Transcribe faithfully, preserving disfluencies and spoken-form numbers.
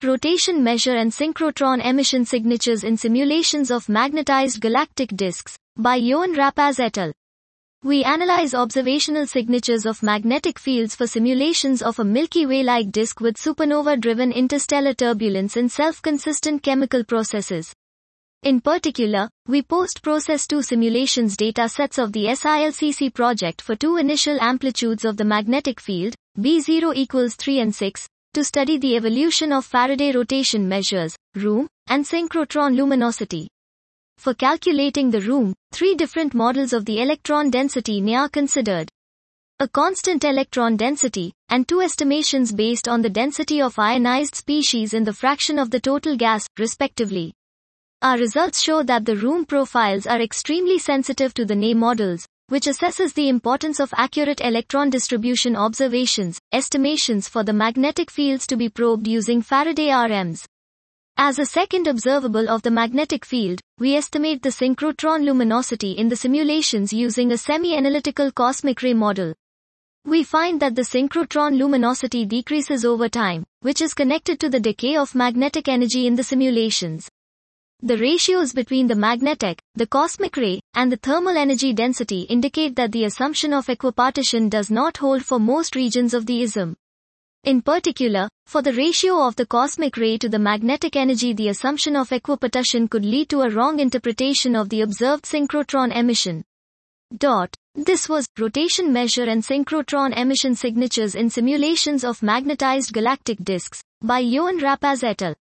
Rotation Measure and Synchrotron Emission Signatures in Simulations of Magnetized Galactic Disks, by Johan Rapaz et al. We analyze observational signatures of magnetic fields for simulations of a Milky Way-like disk with supernova-driven interstellar turbulence and self-consistent chemical processes. In particular, we post-process two simulations data sets of the S I L C C project for two initial amplitudes of the magnetic field, B zero equals three and six, to study the evolution of Faraday rotation measures, R O O M, and synchrotron luminosity. For calculating the R O O M, three different models of the electron density N E are considered. A constant electron density, and two estimations based on the density of ionized species in the fraction of the total gas, respectively. Our results show that the R O O M profiles are extremely sensitive to the N E models, which assesses the importance of accurate electron distribution observations, estimations for the magnetic fields to be probed using Faraday R Ms. As a second observable of the magnetic field, we estimate the synchrotron luminosity in the simulations using a semi-analytical cosmic ray model. We find that the synchrotron luminosity decreases over time, which is connected to the decay of magnetic energy in the simulations. The ratios between the magnetic, the cosmic ray, and the thermal energy density indicate that the assumption of equipartition does not hold for most regions of the I S M. In particular, for the ratio of the cosmic ray to the magnetic energy, the assumption of equipartition could lead to a wrong interpretation of the observed synchrotron emission. Dot. This was Rotation Measure and Synchrotron Emission Signatures in Simulations of Magnetized Galactic Disks, by Johan Rapaz et al.